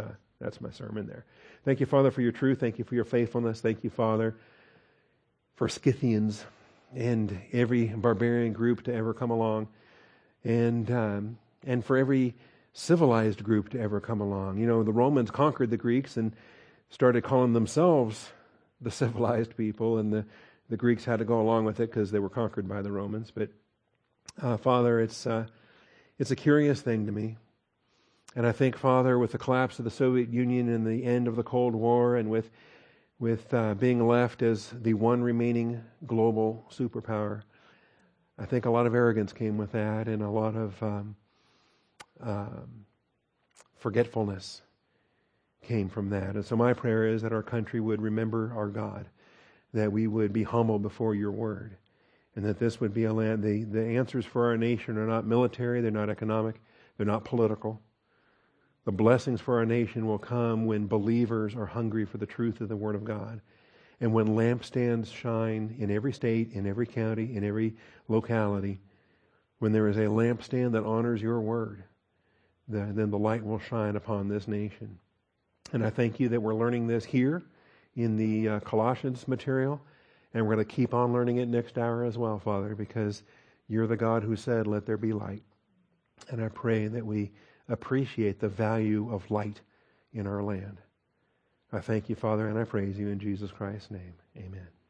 That's my sermon there. Thank you, Father, for your truth. Thank you for your faithfulness. Thank you, Father, for Scythians and every barbarian group to ever come along, and um, and for every civilized group to ever come along. You know, the Romans conquered the Greeks and started calling themselves the civilized people, and the, the Greeks had to go along with it because they were conquered by the Romans. But uh, Father, it's uh, it's a curious thing to me. And I think, Father, with the collapse of the Soviet Union and the end of the Cold War, and with with uh, being left as the one remaining global superpower, I think a lot of arrogance came with that, and a lot of um, um, forgetfulness came from that. And so my prayer is that our country would remember our God, that we would be humble before your word, and that this would be a land. The, the answers for our nation are not military, they're not economic, they're not political. The blessings for our nation will come when believers are hungry for the truth of the Word of God. And when lampstands shine in every state, in every county, in every locality, when there is a lampstand that honors your Word, then the light will shine upon this nation. And I thank you that we're learning this here in the uh, Colossians material, and we're going to keep on learning it next hour as well, Father, because you're the God who said, let there be light. And I pray that we appreciate the value of light in our land. I thank you, Father, and I praise you in Jesus Christ's name. Amen.